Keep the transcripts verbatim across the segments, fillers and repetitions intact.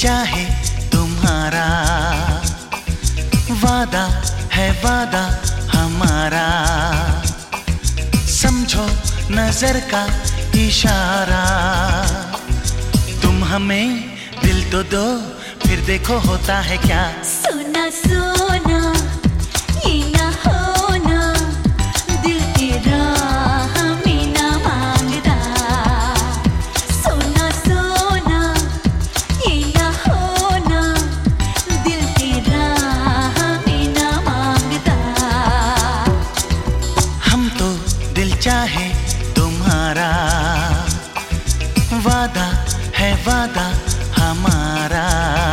चाहे तुम्हारा, वादा है वादा हमारा, समझो नजर का इशारा। तुम हमें दिल तो दो, फिर देखो होता है क्या। सोना सोना ये ना होना, दिल तेरा हमें ना मांगता। सोना सोना ये ना होना, दिल तेरा हमें ना मांगता। हम तो दिल चाहे तुम्हारा, वादा है वादा हमारा।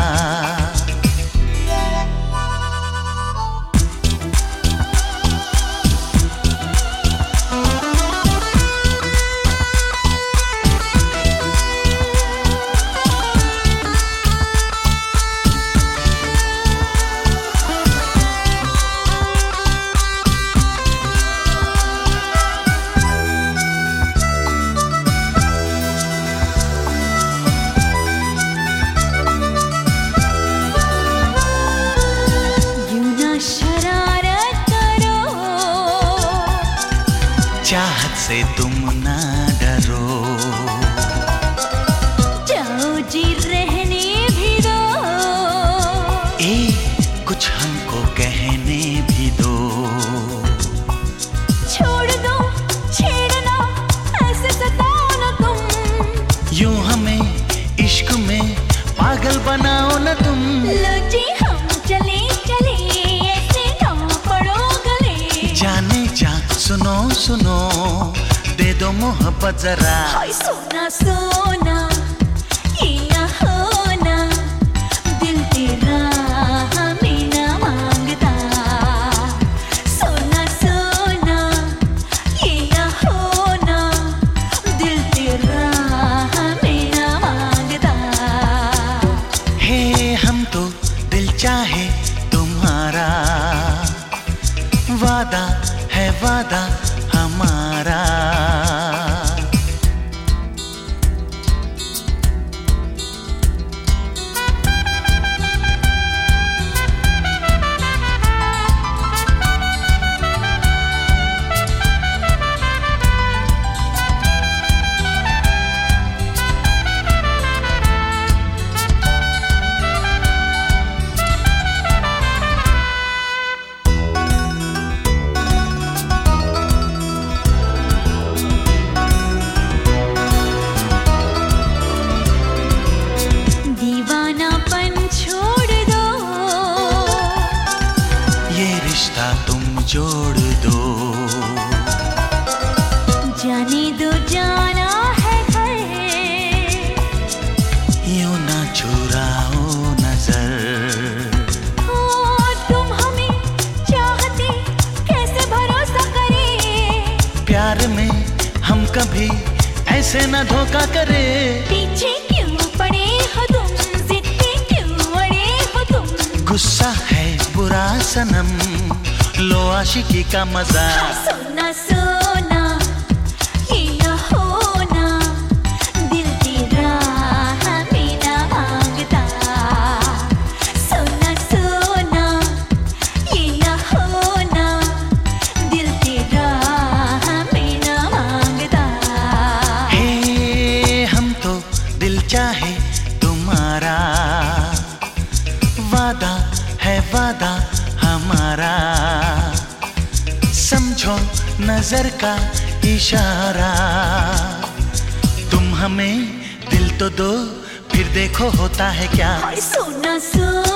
चाहत से तुम ना डरो, जाओ जी रहने भी दो। ए कुछ हमको कहने भी दो। छोड़ दो छेड़ना, ऐसे सताओ ना तुम। यूं हमें इश्क में पागल बनाओ ना तुम। लो जी हम चले चले, ऐसे ना पड़ो गले। जाने जा सुनो सुनो, दे दो मोहब्बत जरा। हाय सोना सोना ये ना होना, दिल तेरा हमें ना मांगता। सोना सोना ये ना होना, दिल तेरा हमें ना मांगता। हे हम तो दिल चाहे तुम्हारा, वादा है वादा हमारा। रिश्ता तुम जोड़ दो, जाने दो जाना है घर। यूं ना चुराओ नजर। ओ तुम हमें चाहते कैसे भरोसा करें। प्यार में हम कभी ऐसे ना धोखा करे। पीछे क्यों पड़े हो तुम, जिद पे क्यों अड़े हो तुम। गुस्सा है बुरा सनम, लो आशिकी का मजा। सोना सोना ये ना होना, दिल तेरा हमें ना मांगता। सोना सोना ये ना होना, दिल तेरा हमें ना मांगता। हे हम तो दिल चाहे तुम्हारा, वादा है वादा हमारा, समझो नजर का इशारा। तुम हमें दिल तो दो, फिर देखो होता है क्या। सोना सोना